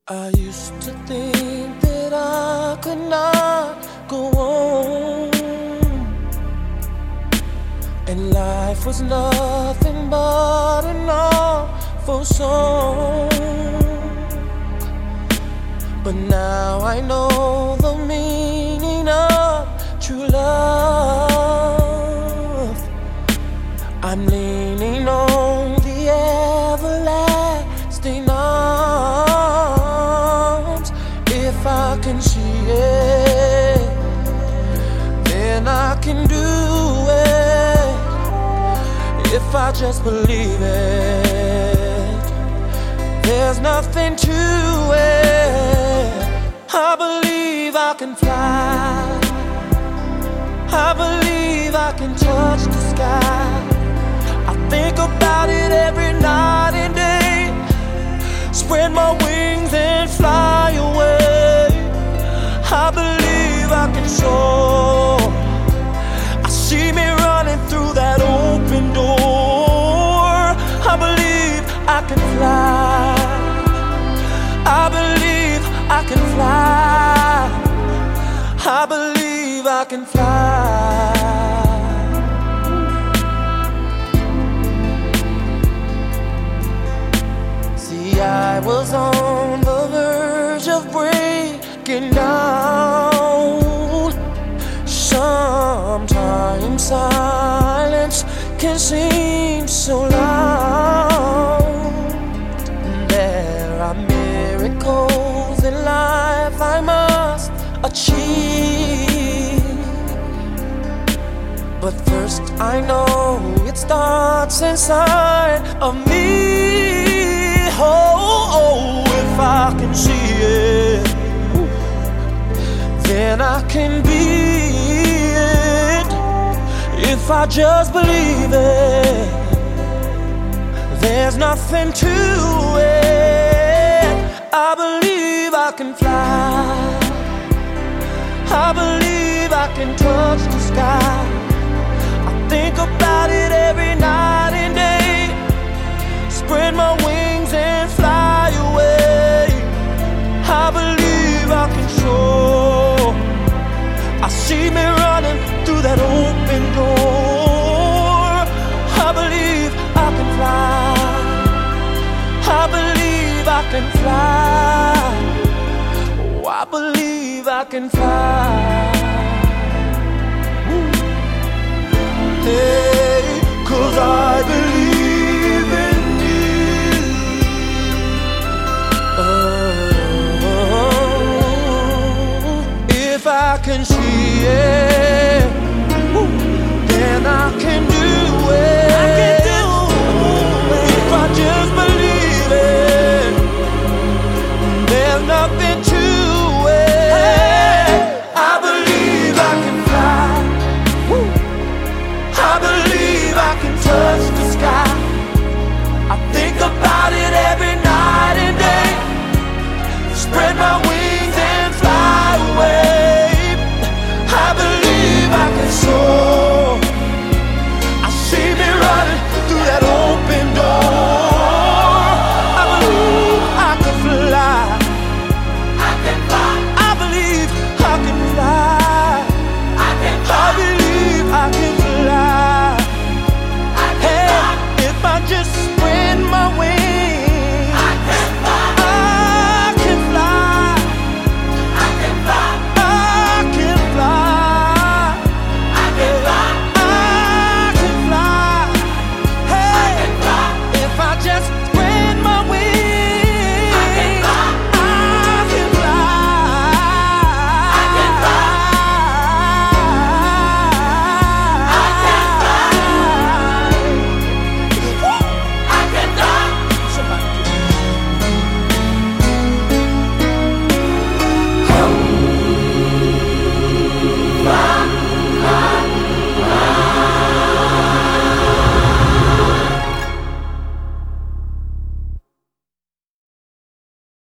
I used to think that I could not go on, and life was nothing but an awful song. But now I know the meaning of true love. I'm leaning on the everlasting arms. If I can see it, then I can do it. If I just believe it, there's nothing to it. I believe I can fly. I believe I can touch the sky. I think about it every night and day. Spread my wings and fly away. I believe I can soar. I see me running through that open door. I believe I can fly. I believe I can fly. I believe I can fly. See, I was on the verge of breaking down. Sometimes silence can seem so loud. There are miracles in life I must achieve, but first I know it starts inside of me. Oh, if I can see it, then I can be it. If I just believe it, there's nothing to it. I believe I can fly. I believe I can touch the sky. I think about it every night and day. Spread my wings and fly away. I believe I can soar. I see me running through that open door. I believe I can fly. I believe I can fly. Oh, I believe I can fly.